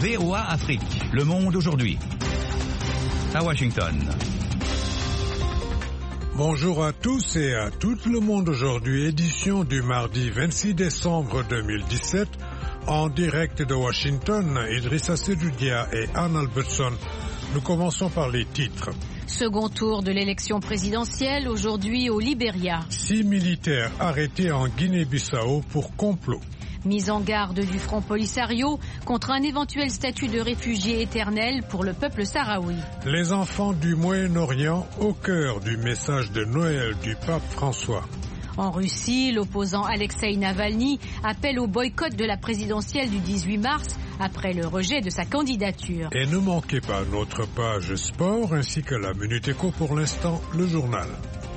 VOA Afrique, Le Monde aujourd'hui. À Washington. Bonjour à tous et à tout le monde aujourd'hui, édition du mardi 26 décembre 2017, en direct de Washington, Idrissa Sedoudia et Anne Albertson. Nous commençons par les titres. Second tour de l'élection présidentielle, aujourd'hui au Libéria. 6 militaires arrêtés en Guinée-Bissau pour complot. Mise en garde du Front Polisario contre un éventuel statut de réfugié éternel pour le peuple sahraoui. Les enfants du Moyen-Orient au cœur du message de Noël du pape François. En Russie, l'opposant Alexeï Navalny appelle au boycott de la présidentielle du 18 mars après le rejet de sa candidature. Et ne manquez pas notre page sport ainsi que la Minute Éco, pour l'instant, le journal.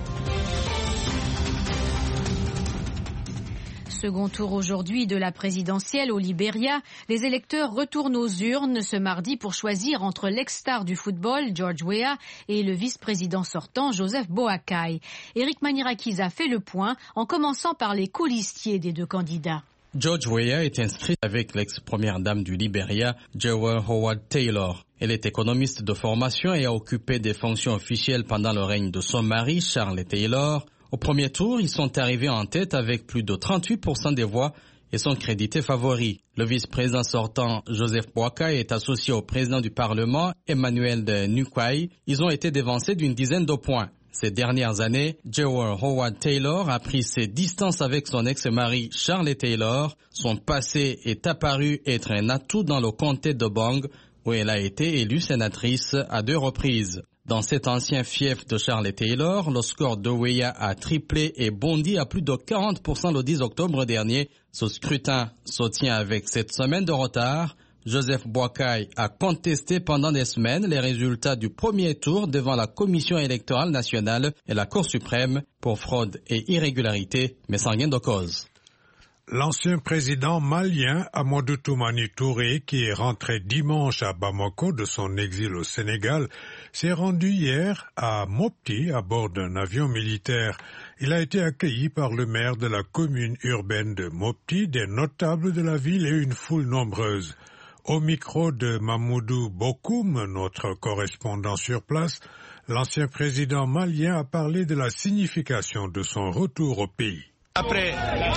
Second tour aujourd'hui de la présidentielle au Libéria. Les électeurs retournent aux urnes ce mardi pour choisir entre l'ex-star du football, George Weah, et le vice-président sortant, Joseph Boakai. Eric Manirakiza a fait le point en commençant par les colistiers des deux candidats. George Weah est inscrit avec l'ex-première dame du Libéria, Joan Howard Taylor. Elle est économiste de formation et a occupé des fonctions officielles pendant le règne de son mari, Charles Taylor. Au premier tour, ils sont arrivés en tête avec plus de 38% des voix et sont crédités favoris. Le vice-président sortant, Joseph Boakai, est associé au président du Parlement, Emmanuel de Nukwai. Ils ont été dévancés d'une dizaine de points. Ces dernières années, Joan Howard Taylor a pris ses distances avec son ex-mari Charles Taylor. Son passé est apparu être un atout dans le comté de Bong, où elle a été élue sénatrice à 2 reprises. Dans cet ancien fief de Charles Taylor, le score de Weah a triplé et bondi à plus de 40% le 10 octobre dernier. Ce scrutin se tient avec 7 semaines de retard. Joseph Boakai a contesté pendant des semaines les résultats du premier tour devant la Commission électorale nationale et la Cour suprême pour fraude et irrégularité, mais sans gain de cause. L'ancien président malien Amadou Toumani Touré, qui est rentré dimanche à Bamako de son exil au Sénégal, s'est rendu hier à Mopti à bord d'un avion militaire. Il a été accueilli par le maire de la commune urbaine de Mopti, des notables de la ville et une foule nombreuse. Au micro de Mamoudou Bokoum, notre correspondant sur place, l'ancien président malien a parlé de la signification de son retour au pays. Après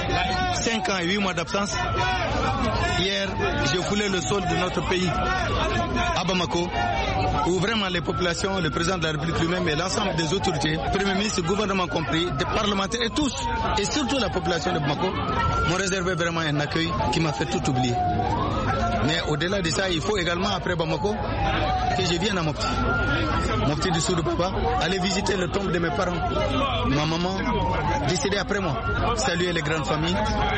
5 ans et 8 mois d'absence, hier, j'ai foulé le sol de notre pays, à Bamako, où vraiment les populations, le président de la République lui-même et l'ensemble des autorités, Premier ministre, gouvernement compris, des parlementaires et tous, et surtout la population de Bamako, m'ont réservé vraiment un accueil qui m'a fait tout oublier. Mais au-delà de ça, il faut également, après Bamako, que je vienne à Mopti. Mopti du Sud Papa, aller visiter le tombe de mes parents. Ma maman, décédée après moi, saluer les grandes familles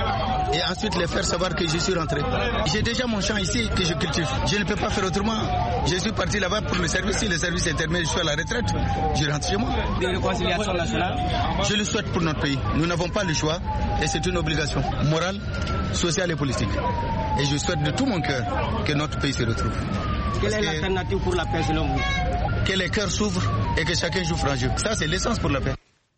et ensuite les faire savoir que je suis rentré. J'ai déjà mon champ ici que je cultive. Je ne peux pas faire autrement. Je suis parti là-bas pour le service. Si le service est terminé, je suis à la retraite. Je rentre chez moi. Des réconciliations nationales. Je le souhaite pour notre pays. Nous n'avons pas le choix et c'est une obligation morale, sociale et politique. Et je souhaite de tout mon cœur que notre pays se retrouve. Quelle est l'alternative pour la paix selon vous? Que les cœurs s'ouvrent et que chacun joue franc jeu. Ça, c'est l'essence pour la paix.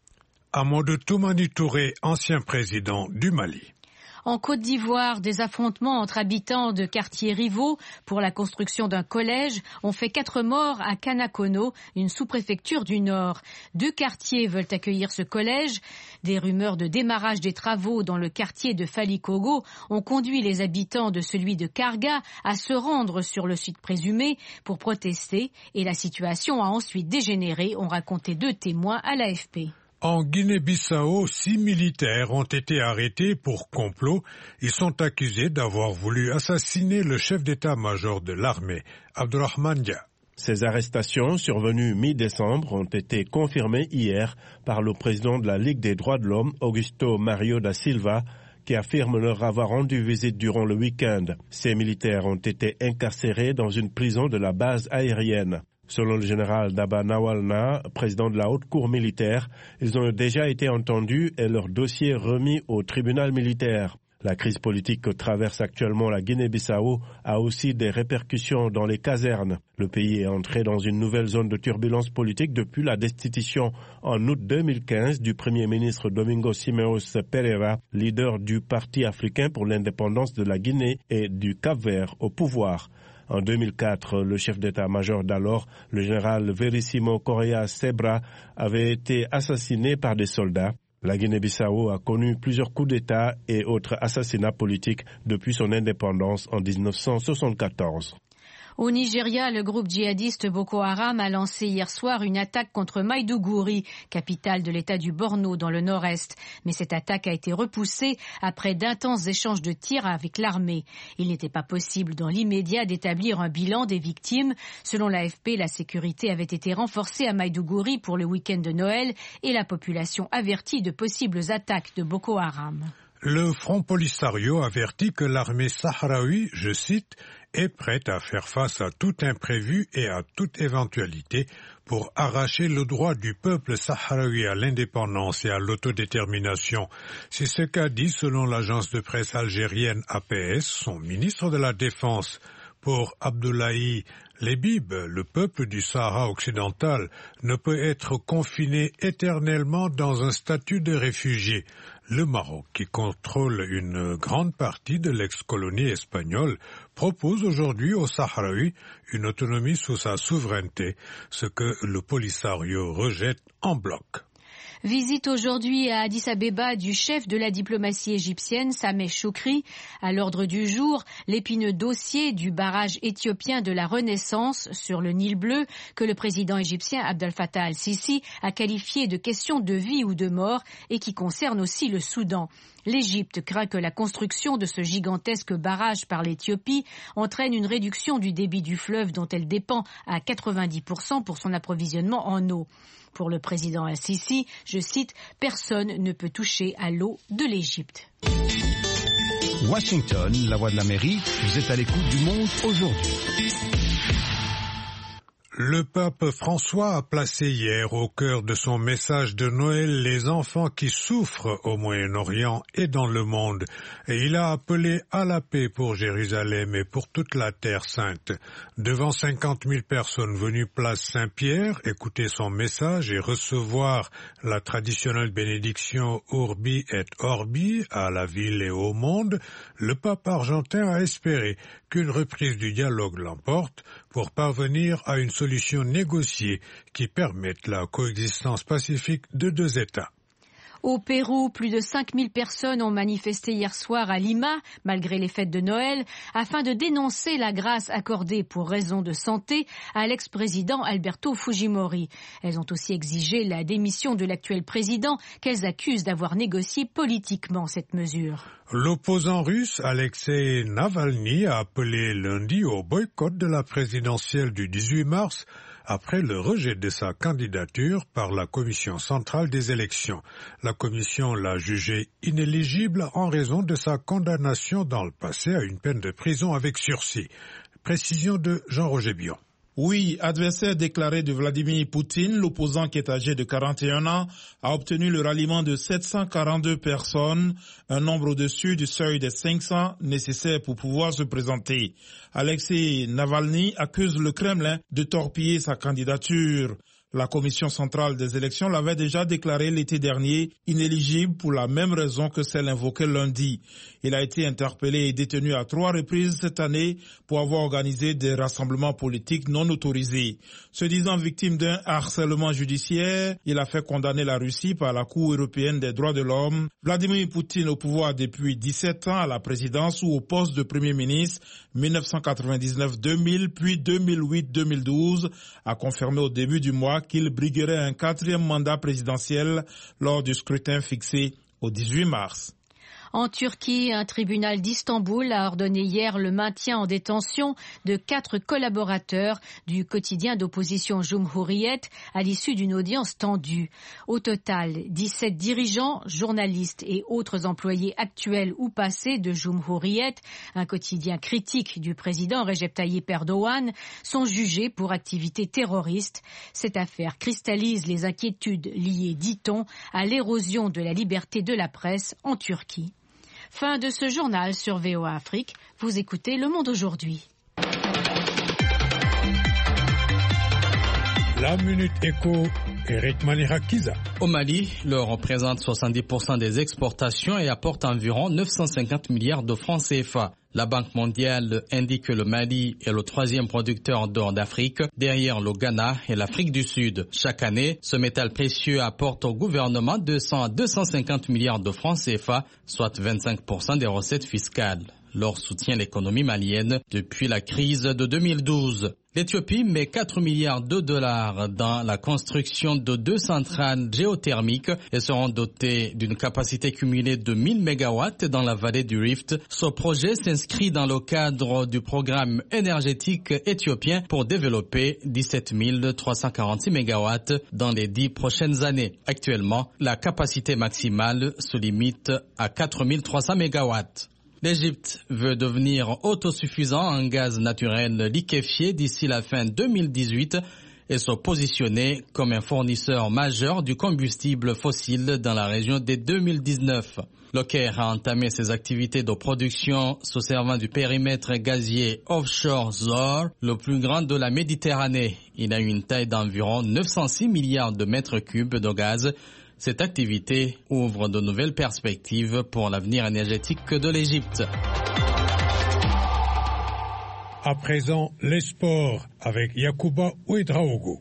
Amadou Toumani Touré, ancien président du Mali. En Côte d'Ivoire, des affrontements entre habitants de quartiers rivaux pour la construction d'un collège ont fait 4 morts à Kanakono, une sous-préfecture du Nord. 2 quartiers veulent accueillir ce collège. Des rumeurs de démarrage des travaux dans le quartier de Falikogo ont conduit les habitants de celui de Karga à se rendre sur le site présumé pour protester et la situation a ensuite dégénéré, ont raconté 2 témoins à l'AFP. En Guinée-Bissau, 6 militaires ont été arrêtés pour complot. Ils sont accusés d'avoir voulu assassiner le chef d'état-major de l'armée, Abdourahmane Dia. Ces arrestations, survenues mi-décembre, ont été confirmées hier par le président de la Ligue des droits de l'homme, Augusto Mario da Silva, qui affirme leur avoir rendu visite durant le week-end. Ces militaires ont été incarcérés dans une prison de la base aérienne. Selon le général Daba Nawalna, président de la haute cour militaire, ils ont déjà été entendus et leur dossier remis au tribunal militaire. La crise politique que traverse actuellement la Guinée-Bissau a aussi des répercussions dans les casernes. Le pays est entré dans une nouvelle zone de turbulence politique depuis la destitution en août 2015 du Premier ministre Domingos Simeos Pereira, leader du Parti africain pour l'indépendance de la Guinée et du Cap-Vert au pouvoir. En 2004, le chef d'état-major d'alors, le général Verissimo Correa Sebra, avait été assassiné par des soldats. La Guinée-Bissau a connu plusieurs coups d'État et autres assassinats politiques depuis son indépendance en 1974. Au Nigeria, le groupe djihadiste Boko Haram a lancé hier soir une attaque contre Maïdougouri, capitale de l'État du Borno dans le nord-est. Mais cette attaque a été repoussée après d'intenses échanges de tirs avec l'armée. Il n'était pas possible dans l'immédiat d'établir un bilan des victimes. Selon l'AFP, la sécurité avait été renforcée à Maïdougouri pour le week-end de Noël et la population avertie de possibles attaques de Boko Haram. Le Front Polisario avertit que l'armée sahraoui, je cite, est prête à faire face à tout imprévu et à toute éventualité pour arracher le droit du peuple sahraoui à l'indépendance et à l'autodétermination. C'est ce qu'a dit, selon l'agence de presse algérienne APS, son ministre de la Défense. Pour Abdoulaye Lebib, le peuple du Sahara occidental ne peut être confiné éternellement dans un statut de réfugié. Le Maroc, qui contrôle une grande partie de l'ex-colonie espagnole, propose aujourd'hui aux Sahraouis une autonomie sous sa souveraineté, ce que le Polisario rejette en bloc. Visite aujourd'hui à Addis Abeba du chef de la diplomatie égyptienne, Sameh Choukri. À l'ordre du jour, l'épineux dossier du barrage éthiopien de la Renaissance sur le Nil bleu que le président égyptien Abdel Fattah al-Sisi a qualifié de question de vie ou de mort et qui concerne aussi le Soudan. L'Égypte craint que la construction de ce gigantesque barrage par l'Éthiopie entraîne une réduction du débit du fleuve dont elle dépend à 90% pour son approvisionnement en eau. Pour le président al-Sisi, je cite, « Personne ne peut toucher à l'eau de l'Égypte ». Washington, la voix de l'Amérique, vous êtes à l'écoute du Monde aujourd'hui. Le pape François a placé hier au cœur de son message de Noël les enfants qui souffrent au Moyen-Orient et dans le monde. Et il a appelé à la paix pour Jérusalem et pour toute la Terre sainte. Devant 50 000 personnes venues place Saint-Pierre, écouter son message et recevoir la traditionnelle bénédiction Urbi et Orbi à la ville et au monde, le pape argentin a espéré qu'une reprise du dialogue l'emporte pour parvenir à une solution négociée qui permette la coexistence pacifique de deux États. Au Pérou, plus de 5000 personnes ont manifesté hier soir à Lima, malgré les fêtes de Noël, afin de dénoncer la grâce accordée pour raison de santé à l'ex-président Alberto Fujimori. Elles ont aussi exigé la démission de l'actuel président, qu'elles accusent d'avoir négocié politiquement cette mesure. L'opposant russe Alexei Navalny a appelé lundi au boycott de la présidentielle du 18 mars après le rejet de sa candidature par la Commission centrale des élections. La Commission l'a jugé inéligible en raison de sa condamnation dans le passé à une peine de prison avec sursis. Précision de Jean-Roger Bion. Oui, adversaire déclaré de Vladimir Poutine, l'opposant qui est âgé de 41 ans a obtenu le ralliement de 742 personnes, un nombre au-dessus du seuil des 500 nécessaires pour pouvoir se présenter. Alexei Navalny accuse le Kremlin de torpiller sa candidature. La Commission centrale des élections l'avait déjà déclaré l'été dernier inéligible pour la même raison que celle invoquée lundi. Il a été interpellé et détenu à 3 reprises cette année pour avoir organisé des rassemblements politiques non autorisés. Se disant victime d'un harcèlement judiciaire, il a fait condamner la Russie par la Cour européenne des droits de l'homme. Vladimir Poutine au pouvoir depuis 17 ans à la présidence ou au poste de Premier ministre 1999-2000 puis 2008-2012 a confirmé au début du mois qu'il briguerait un 4e mandat présidentiel lors du scrutin fixé au 18 mars. En Turquie, un tribunal d'Istanbul a ordonné hier le maintien en détention de 4 collaborateurs du quotidien d'opposition Cumhuriyet à l'issue d'une audience tendue. Au total, 17 dirigeants, journalistes et autres employés actuels ou passés de Cumhuriyet, un quotidien critique du président Recep Tayyip Erdogan, sont jugés pour activités terroristes. Cette affaire cristallise les inquiétudes liées, dit-on, à l'érosion de la liberté de la presse en Turquie. Fin de ce journal sur VOA Afrique. Vous écoutez Le Monde aujourd'hui. La Minute Éco, Eric Manirakiza. Au Mali, l'or représente 70% des exportations et apporte environ 950 milliards de francs CFA. La Banque mondiale indique que le Mali est le 3e producteur d'or d'Afrique, derrière le Ghana et l'Afrique du Sud. Chaque année, ce métal précieux apporte au gouvernement 200 à 250 milliards de francs CFA, soit 25% des recettes fiscales. L'or soutient l'économie malienne depuis la crise de 2012. L'Éthiopie met 4 milliards de dollars dans la construction de 2 centrales géothermiques et seront dotées d'une capacité cumulée de 1000 MW dans la vallée du Rift. Ce projet s'inscrit dans le cadre du programme énergétique éthiopien pour développer 17 346 MW dans les 10 prochaines années. Actuellement, la capacité maximale se limite à 4 300 MW. L'Égypte veut devenir autosuffisant en gaz naturel liquéfié d'ici la fin 2018 et se positionner comme un fournisseur majeur du combustible fossile dans la région dès 2019. Le Caire a entamé ses activités de production se servant du périmètre gazier offshore Zohr, le plus grand de la Méditerranée. Il a une taille d'environ 906 milliards de mètres cubes de gaz. Cette activité ouvre de nouvelles perspectives pour l'avenir énergétique de l'Égypte. À présent, les sports avec Yacouba Ouedraogo.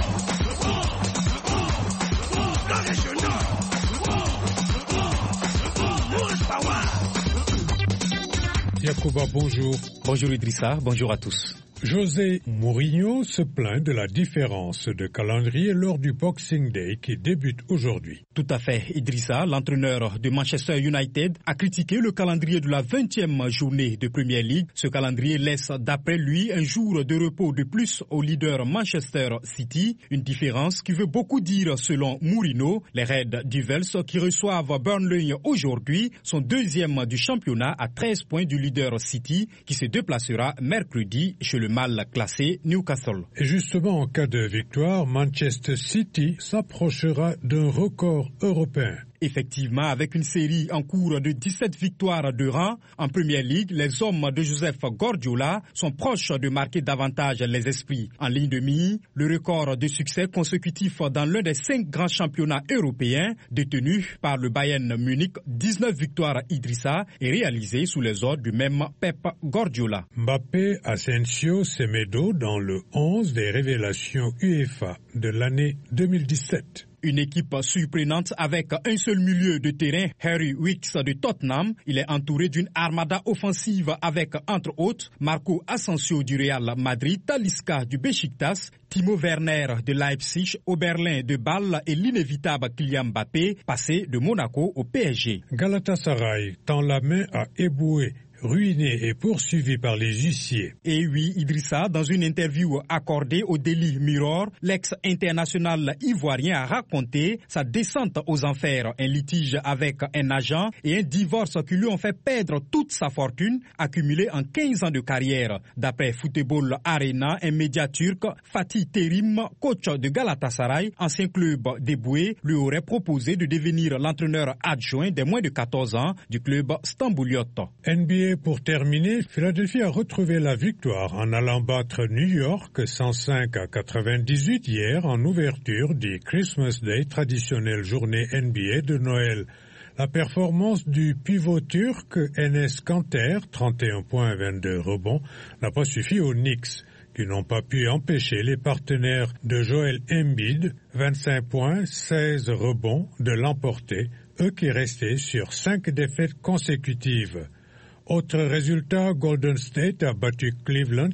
Yacouba, bonjour. Bonjour Idrissa, bonjour à tous. José Mourinho se plaint de la différence de calendrier lors du Boxing Day qui débute aujourd'hui. Tout à fait, Idrissa, l'entraîneur de Manchester United, a critiqué le calendrier de la 20e journée de Premier League. Ce calendrier laisse, d'après lui, un jour de repos de plus au leader Manchester City. Une différence qui veut beaucoup dire selon Mourinho. Les Reds Devils qui reçoivent Burnley aujourd'hui sont deuxièmes du championnat à 13 points du leader City qui se déplacera mercredi chez le mal classé Newcastle. Et justement, en cas de victoire, Manchester City s'approchera d'un record européen. Effectivement, avec une série en cours de 17 victoires de rang, en Premier League, les hommes de Joseph Guardiola sont proches de marquer davantage les esprits. En ligne de mire, le record de succès consécutif dans l'un des 5 grands championnats européens détenus par le Bayern Munich, 19 victoires Idrissa, est réalisé sous les ordres du même Pep Guardiola. Mbappé, Asensio, Semedo dans le 11 des révélations UEFA de l'année 2017. Une équipe surprenante avec un seul milieu de terrain, Harry Winks de Tottenham. Il est entouré d'une armada offensive avec, entre autres, Marco Asensio du Real Madrid, Talisca du Beşiktaş, Timo Werner de Leipzig, Oberlin de Bâle et l'inévitable Kylian Mbappé, passé de Monaco au PSG. Galatasaray tend la main à Eboué, ruiné et poursuivi par les huissiers. Et oui, Idrissa, dans une interview accordée au Daily Mirror, l'ex-international ivoirien a raconté sa descente aux enfers, un litige avec un agent et un divorce qui lui ont fait perdre toute sa fortune accumulée en 15 ans de carrière. D'après Football Arena, un média turc, Fatih Terim, coach de Galatasaray, ancien club d'Eboué, lui aurait proposé de devenir l'entraîneur adjoint des moins de 14 ans du club stambouliote. NBA pour terminer, Philadelphie a retrouvé la victoire en allant battre New York 105 à 98 hier en ouverture du Christmas Day, traditionnelle journée NBA de Noël. La performance du pivot turc Enes Kanter, 31 points et 22 rebonds, n'a pas suffi aux Knicks, qui n'ont pas pu empêcher les partenaires de Joel Embiid, 25 points, 16 rebonds, de l'emporter, eux qui restaient sur 5 défaites consécutives. Autre résultat, Golden State a battu Cleveland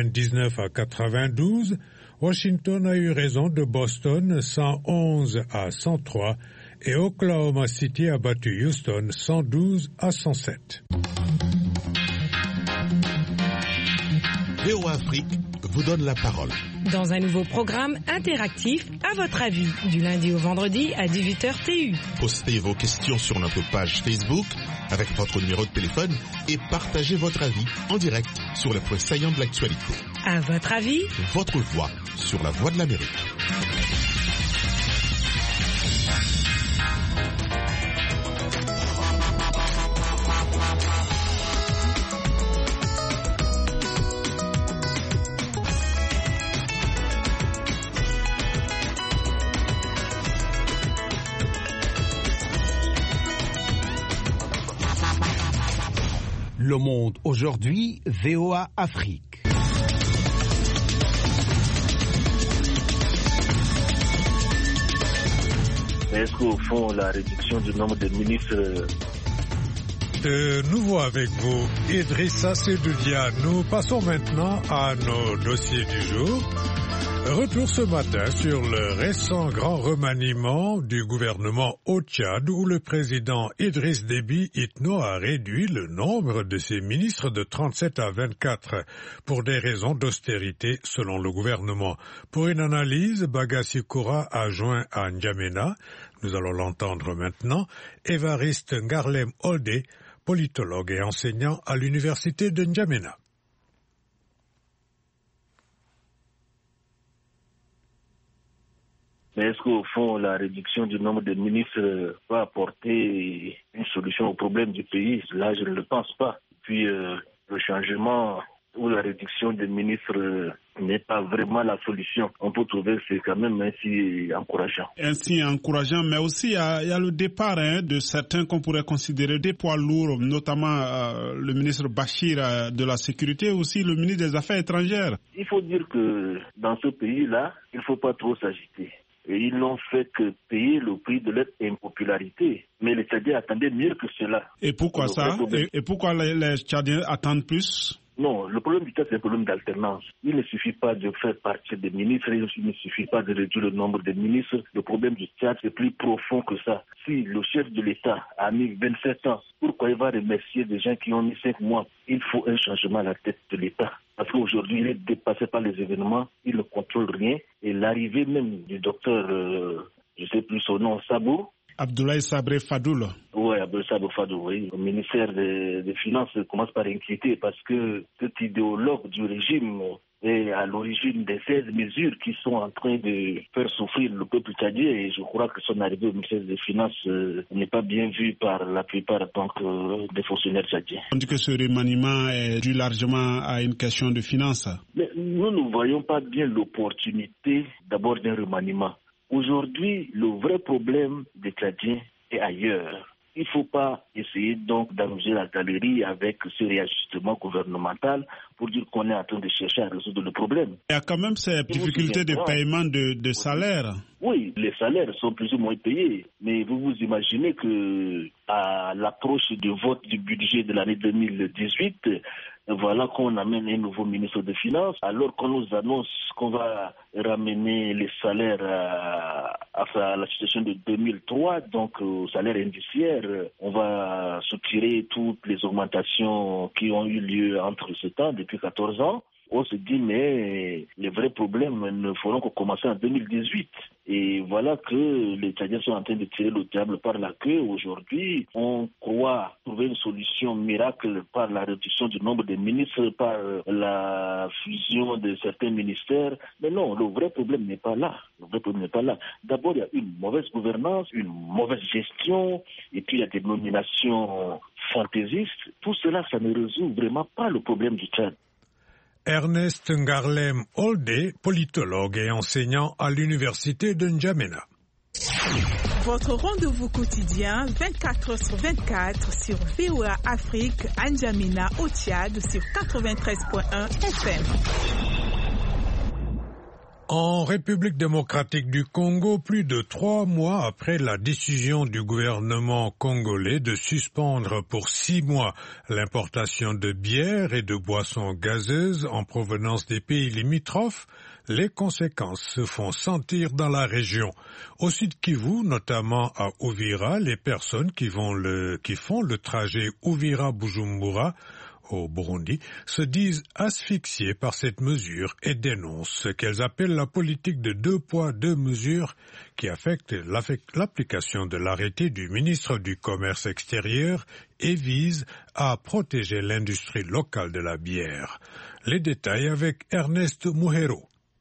99 à 92. Washington a eu raison de Boston 111 à 103. Et Oklahoma City a battu Houston 112 à 107. VOA Afrique vous donne la parole. Dans un nouveau programme interactif, à votre avis, du lundi au vendredi à 18h TU. Postez vos questions sur notre page Facebook avec votre numéro de téléphone et partagez votre avis en direct sur les points saillants de l'actualité. À votre avis, votre voix sur la Voix de l'Amérique. Le Monde aujourd'hui, VOA Afrique. Est-ce qu'au fond, la réduction du nombre de ministres... De nouveau avec vous, Idrissa Seydoudia. Nous passons maintenant à nos dossiers du jour. Retour ce matin sur le récent grand remaniement du gouvernement au Tchad où le président Idriss Déby Itno a réduit le nombre de ses ministres de 37 à 24 pour des raisons d'austérité selon le gouvernement. Pour une analyse, Bagassi Koura a joint à N'Djamena, nous allons l'entendre maintenant, Évariste Ngarlem Oldé, politologue et enseignant à l'université de N'Djamena. Mais est-ce qu'au fond, la réduction du nombre de ministres va apporter une solution au problème du pays? Là, je ne le pense pas. Puis, le changement ou la réduction des ministres n'est pas vraiment la solution. On peut trouver que c'est quand même ainsi encourageant. Ainsi encourageant, mais aussi il y a le départ de certains qu'on pourrait considérer des poids lourds, notamment le ministre Bachir de la Sécurité, aussi le ministre des Affaires étrangères. Il faut dire que dans ce pays-là, il ne faut pas trop s'agiter. Et ils n'ont fait que payer le prix de leur impopularité. Mais les Tchadiens attendaient mieux que cela. Et pourquoi ça? Et pourquoi les Tchadiens attendent plus? Non, le problème du Tchad, c'est un problème d'alternance. Il ne suffit pas de faire partir des ministres, il ne suffit pas de réduire le nombre de ministres. Le problème du Tchad, c'est plus profond que ça. Si le chef de l'État a mis 27 ans, pourquoi il va remercier des gens qui ont mis 5 mois? Il faut un changement à la tête de l'État. Parce qu'aujourd'hui, il est dépassé par les événements, il ne contrôle rien. Et l'arrivée même du docteur, je ne sais plus son nom, Sabou, Abdoulaye Sabré Fadoul. Oui, Abdoulaye Sabré Fadoul, oui. Le ministère des Finances commence par inquiéter parce que cet idéologue du régime est à l'origine des 16 mesures qui sont en train de faire souffrir le peuple tchadien et je crois que son arrivée au ministère des Finances n'est pas bien vue par la plupart des fonctionnaires tchadiens. On dit que ce remaniement est dû largement à une question de finances. Mais nous ne voyons pas bien l'opportunité d'abord d'un remaniement. Aujourd'hui, le vrai problème des Tchadiens est ailleurs. Il ne faut pas essayer donc d'amuser la galerie avec ce réajustement gouvernemental pour dire qu'on est en train de chercher à résoudre le problème. Il y a quand même ces difficultés de paiement de salaire. Oui, les salaires sont plus ou moins payés. Mais vous vous imaginez que à l'approche du vote du budget de l'année 2018, voilà qu'on amène un nouveau ministre des Finances, alors qu'on nous annonce qu'on va ramener les salaires à la situation de 2003, donc au salaire indiciaire. On va soutirer toutes les augmentations qui ont eu lieu entre ce temps, depuis 14 ans. On se dit, mais les vrais problèmes ne feront que commencer en 2018. Et voilà que les Tchadiens sont en train de tirer le diable par la queue. Aujourd'hui, on croit trouver une solution miracle par la réduction du nombre de ministres, par la fusion de certains ministères. Mais non, le vrai problème n'est pas là. Le vrai problème n'est pas là. D'abord, il y a une mauvaise gouvernance, une mauvaise gestion, et puis il y a des nominations fantaisistes. Tout cela, ça ne résout vraiment pas le problème du Tchad. Ernest Ngarlem Oldé, politologue et enseignant à l'université de N'Djamena. Votre rendez-vous quotidien 24h/24 sur VOA Afrique à N'Djamena au Tchad sur 93.1 FM. En République démocratique du Congo, plus de 3 mois après la décision du gouvernement congolais de suspendre pour 6 mois l'importation de bière et de boissons gazeuses en provenance des pays limitrophes, les conséquences se font sentir dans la région. Au Sud Kivu, notamment à Uvira, les personnes qui font le trajet Uvira-Bujumbura au Burundi, se disent asphyxiées par cette mesure et dénoncent ce qu'elles appellent la politique de 2 poids 2 mesures qui affecte l'application de l'arrêté du ministre du Commerce extérieur et vise à protéger l'industrie locale de la bière. Les détails avec Ernest Muhero.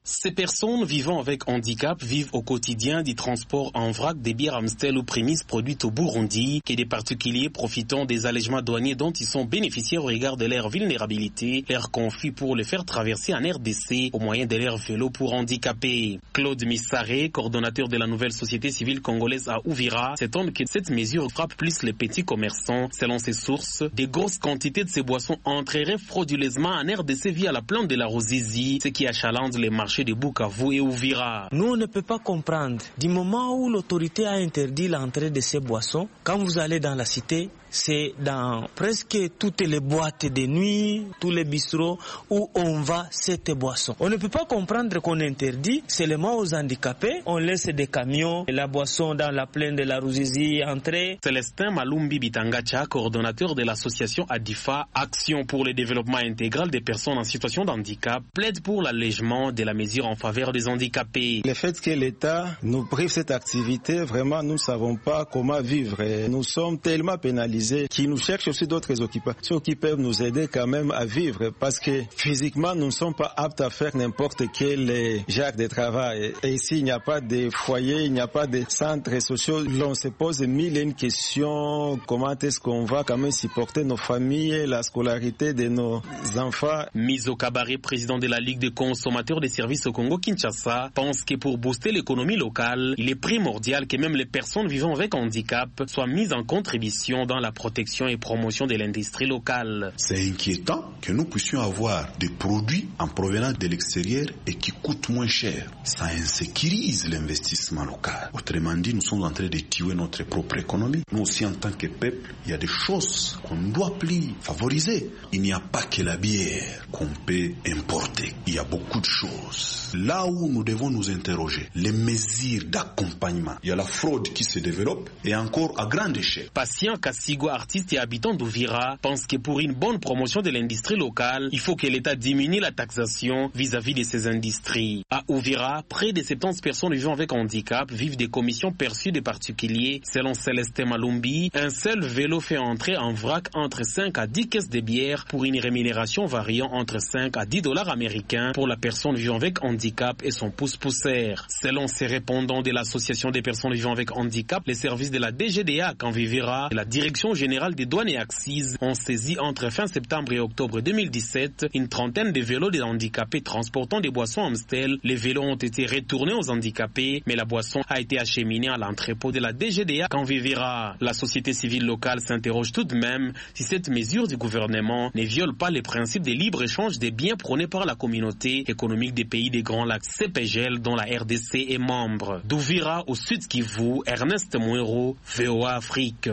Ces personnes vivant avec handicap vivent au quotidien du transport en vrac des bières Amstel ou prémices produites au Burundi, et des particuliers profitant des allègements douaniers dont ils sont bénéficiaires au regard de leur vulnérabilité, leur confient pour les faire traverser en RDC au moyen de leur vélo pour handicapés. Claude Missaré, coordonnateur de la nouvelle société civile congolaise à Uvira, s'étonne que cette mesure frappe plus les petits commerçants. Selon ses sources, des grosses quantités de ces boissons entreraient frauduleusement en RDC via la plante de la Ruzizi, ce qui achalandre les marchés de Bukavu et Uvira. Nous, on ne peut pas comprendre. Du moment où l'autorité a interdit l'entrée de ces boissons, quand vous allez dans la cité, c'est dans presque toutes les boîtes de nuit, tous les bistrots où on vend cette boisson. On ne peut pas comprendre qu'on interdit seulement aux handicapés. On laisse des camions, la boisson dans la plaine de la Ruzizi entrer. Célestin Malumbi Bitangacha, coordonnateur de l'association ADIFA, Action pour le développement intégral des personnes en situation de handicap, plaide pour l'allègement de la mesure en faveur des handicapés. Le fait que l'État nous prive cette activité, vraiment nous ne savons pas comment vivre. Et nous sommes tellement pénalisés qui nous cherchent aussi d'autres occupations qui peuvent nous aider quand même à vivre, parce que physiquement nous ne sommes pas aptes à faire n'importe quel genre de travail. Et ici il n'y a pas de foyer, il n'y a pas de centres sociaux. L'on se pose mille et une questions. Comment est-ce qu'on va quand même supporter nos familles, la scolarité de nos enfants? Mizo Kabaré, président de la Ligue des consommateurs des services au Congo-Kinshasa, pense que pour booster l'économie locale, il est primordial que même les personnes vivant avec handicap soient mises en contribution dans la protection et promotion de l'industrie locale. C'est inquiétant que nous puissions avoir des produits en provenance de l'extérieur et qui coûtent moins cher. Ça insécurise l'investissement local. Autrement dit, nous sommes en train de tuer notre propre économie. Nous aussi, en tant que peuple, il y a des choses qu'on ne doit plus favoriser. Il n'y a pas que la bière qu'on peut importer. Il y a beaucoup de choses. Là où nous devons nous interroger, les mesures d'accompagnement. Il y a la fraude qui se développe et encore à grande échelle. Patient Kassigo, artiste et habitant d'Uvira, pense que pour une bonne promotion de l'industrie locale, il faut que l'État diminue la taxation vis-à-vis de ces industries. À Uvira, près de 70 personnes vivant avec handicap vivent des commissions perçues des particuliers. Selon Célestin Malumbi, un seul vélo fait entrer en vrac entre 5 à 10 caisses de bière pour une rémunération variant entre 5 à 10 dollars américains pour la personne vivant avec handicap et son pouce-pousseur. Selon ces répondants de l'association des personnes vivant avec handicap, les services de la DGDA à Uvira et la Direction générale des douanes et accises ont saisi entre fin septembre et octobre 2017 une trentaine de vélos des handicapés transportant des boissons Amstel. Les vélos ont été retournés aux handicapés, mais la boisson a été acheminée à l'entrepôt de la DGDA à Uvira. La société civile locale s'interroge tout de même si cette mesure du gouvernement ne viole pas les principes de libre-échange des biens prônés par la communauté économique des pays des Grands Lacs CPGL dont la RDC est membre. D'Uvira au Sud Kivu, Ernest Mouero, VOA Afrique.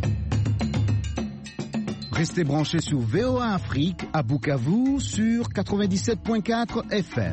Restez branchés sur VOA Afrique à Bukavu sur 97.4 FM.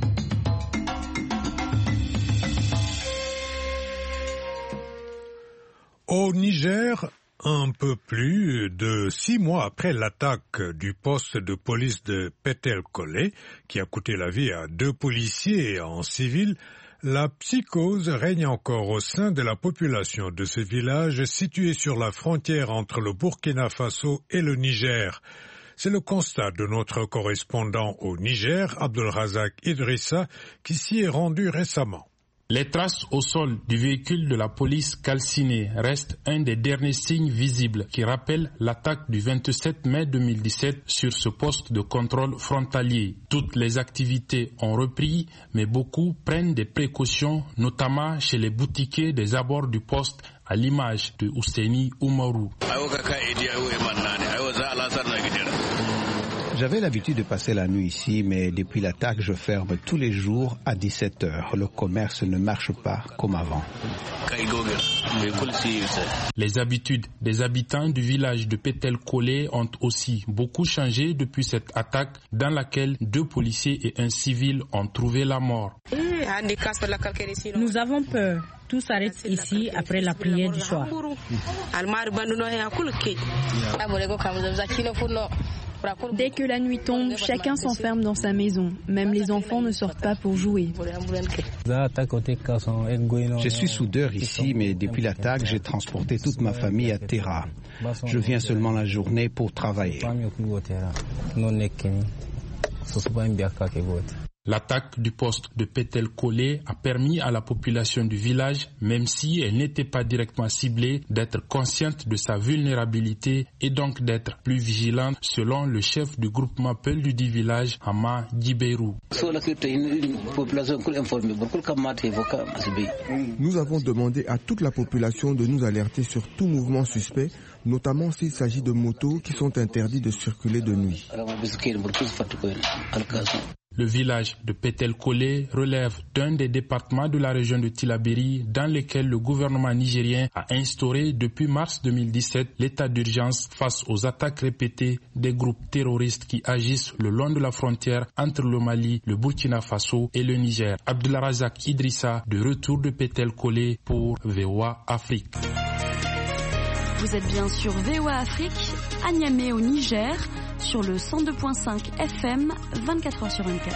Au Niger, un peu plus de 6 mois après l'attaque du poste de police de Petel-Kolé, qui a coûté la vie à 2 policiers en civil, la psychose règne encore au sein de la population de ce village situé sur la frontière entre le Burkina Faso et le Niger. C'est le constat de notre correspondant au Niger, Abdelrazak Idrissa, qui s'y est rendu récemment. Les traces au sol du véhicule de la police calciné restent un des derniers signes visibles qui rappellent l'attaque du 27 mai 2017 sur ce poste de contrôle frontalier. Toutes les activités ont repris, mais beaucoup prennent des précautions, notamment chez les boutiquiers des abords du poste, à l'image de Ousseini Oumarou. J'avais l'habitude de passer la nuit ici, mais depuis l'attaque, je ferme tous les jours à 17h. Le commerce ne marche pas comme avant. Les habitudes des habitants du village de Petel-Kolé ont aussi beaucoup changé depuis cette attaque dans laquelle 2 policiers et un civil ont trouvé la mort. Nous avons peur. Tout s'arrête ici après la prière du soir. Dès que la nuit tombe, chacun s'enferme dans sa maison. Même les enfants ne sortent pas pour jouer. Je suis soudeur ici, mais depuis l'attaque, j'ai transporté toute ma famille à Terra. Je viens seulement la journée pour travailler. L'attaque du poste de Petel-Kolé a permis à la population du village, même si elle n'était pas directement ciblée, d'être consciente de sa vulnérabilité et donc d'être plus vigilante, selon le chef du groupement Peul du dit village, Hama Djiberou. Nous avons demandé à toute la population de nous alerter sur tout mouvement suspect, notamment s'il s'agit de motos qui sont interdits de circuler de nuit. Le village de Petel-Kolé relève d'un des départements de la région de Tillabéri dans lequel le gouvernement nigérien a instauré depuis mars 2017 l'état d'urgence face aux attaques répétées des groupes terroristes qui agissent le long de la frontière entre le Mali, le Burkina Faso et le Niger. Abdulrazak Idrissa, de retour de Petel-Kolé pour VOA Afrique. Vous êtes bien sur VOA Afrique, à Niamey au Niger, sur le 102.5 FM, 24h sur 24.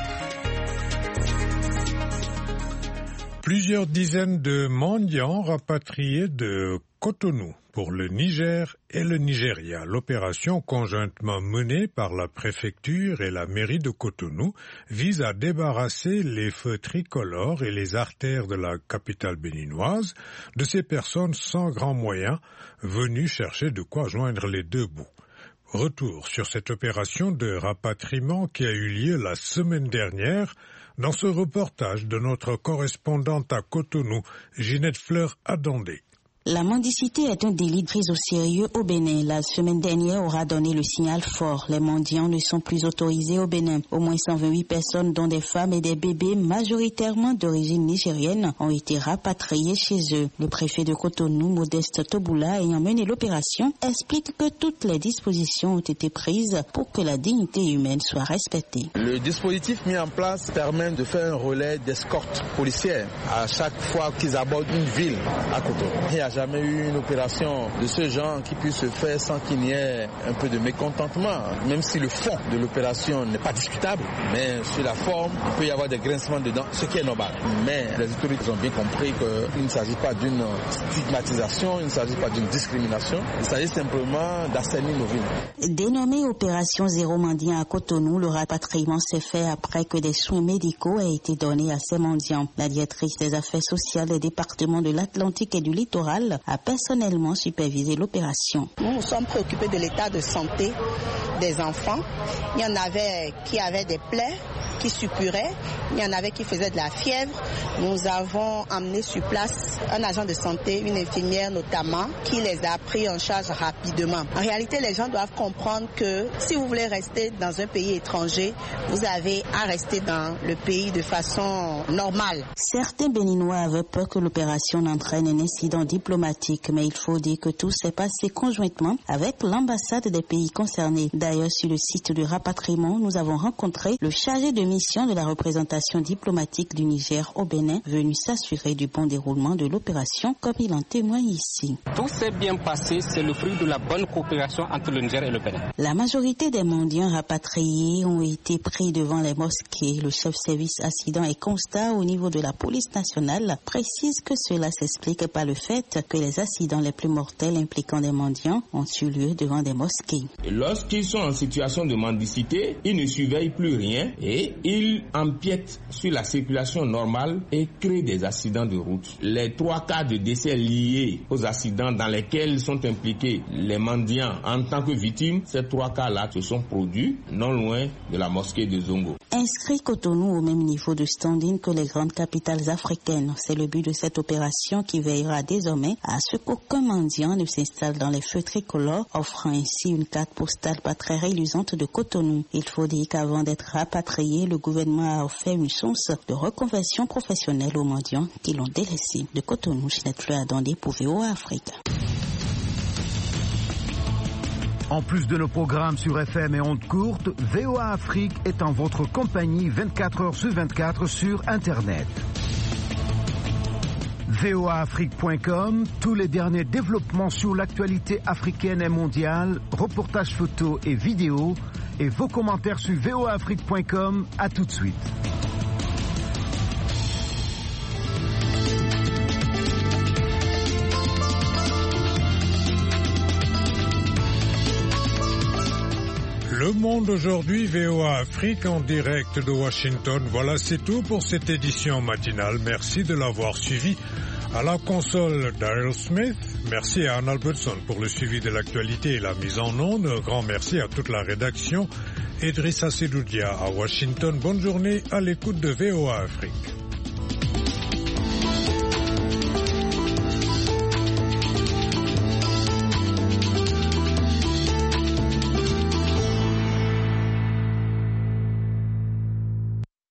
Plusieurs dizaines de mendiants rapatriés de Cotonou pour le Niger et le Nigeria. L'opération conjointement menée par la préfecture et la mairie de Cotonou vise à débarrasser les feux tricolores et les artères de la capitale béninoise de ces personnes sans grands moyens venues chercher de quoi joindre les deux bouts. Retour sur cette opération de rapatriement qui a eu lieu la semaine dernière dans ce reportage de notre correspondante à Cotonou, Ginette Fleur-Adandé. La mendicité est un délit pris au sérieux au Bénin. La semaine dernière aura donné le signal fort. Les mendiants ne sont plus autorisés au Bénin. Au moins 128 personnes, dont des femmes et des bébés, majoritairement d'origine nigérienne, ont été rapatriées chez eux. Le préfet de Cotonou, Modeste Toboula, ayant mené l'opération, explique que toutes les dispositions ont été prises pour que la dignité humaine soit respectée. Le dispositif mis en place permet de faire un relais d'escorte policière à chaque fois qu'ils abordent une ville à Cotonou. Il n'y a jamais eu une opération de ce genre qui puisse se faire sans qu'il n'y ait un peu de mécontentement, même si le fond de l'opération n'est pas discutable, mais sur la forme, il peut y avoir des grincements dedans, ce qui est normal. Mais les autorités ont bien compris qu'il ne s'agit pas d'une stigmatisation, il ne s'agit pas d'une discrimination, il s'agit simplement d'assainir nos villes. Dénommée Opération Zéro Mendiant à Cotonou, le rapatriement s'est fait après que des soins médicaux aient été donnés à ces mendiants. La directrice des affaires sociales des départements de l'Atlantique et du littoral a personnellement supervisé l'opération. Nous nous sommes préoccupés de l'état de santé des enfants. Il y en avait qui avaient des plaies, qui suppuraient, il y en avait qui faisaient de la fièvre. Nous avons amené sur place un agent de santé, une infirmière notamment, qui les a pris en charge rapidement. En réalité, les gens doivent comprendre que si vous voulez rester dans un pays étranger, vous avez à rester dans le pays de façon normale. Certains Béninois avaient peur que l'opération n'entraîne un incident diplomatique, mais il faut dire que tout s'est passé conjointement avec l'ambassade des pays concernés. D'ailleurs, sur le site du rapatriement, nous avons rencontré le chargé de mission de la représentation diplomatique du Niger au Bénin, venu s'assurer du bon déroulement de l'opération, comme il en témoigne ici. Tout s'est bien passé, c'est le fruit de la bonne coopération entre le Niger et le Bénin. La majorité des mendiants rapatriés ont été pris devant les mosquées. Le chef service accident et constat au niveau de la police nationale précise que cela s'explique par le fait que les accidents les plus mortels impliquant des mendiants ont eu lieu devant des mosquées. Lorsqu'ils sont en situation de mendicité, ils ne surveillent plus rien et ils empiètent sur la circulation normale et créent des accidents de route. Les 3 cas de décès liés aux accidents dans lesquels sont impliqués les mendiants en tant que victimes, ces 3 cas-là se sont produits non loin de la mosquée de Zongo. Inscrit Cotonou au même niveau de standing que les grandes capitales africaines. C'est le but de cette opération qui veillera désormais à ce qu'aucun mendiant ne s'installe dans les feux tricolores, offrant ainsi une carte postale pas très réluisante de Cotonou. Il faut dire qu'avant d'être rapatrié, le gouvernement a offert une chance de reconversion professionnelle aux mendiants qui l'ont délaissé. De Cotonou, Ginette Fleur-Adandé pour VOA Afrique. En plus de nos programmes sur FM et ondes courtes, VOA Afrique est en votre compagnie 24h sur 24 sur Internet. voaafrique.com, tous les derniers développements sur l'actualité africaine et mondiale, reportages photos et vidéos, et vos commentaires sur voaafrique.com. À tout de suite. Le Monde aujourd'hui, VOA Afrique en direct de Washington. Voilà, c'est tout pour cette édition matinale. Merci de l'avoir suivi. À la console, Daryl Smith. Merci à Anne Albertson pour le suivi de l'actualité et la mise en onde. Un grand merci à toute la rédaction. Idrissa Sedoudia à Washington. Bonne journée à l'écoute de VOA Afrique.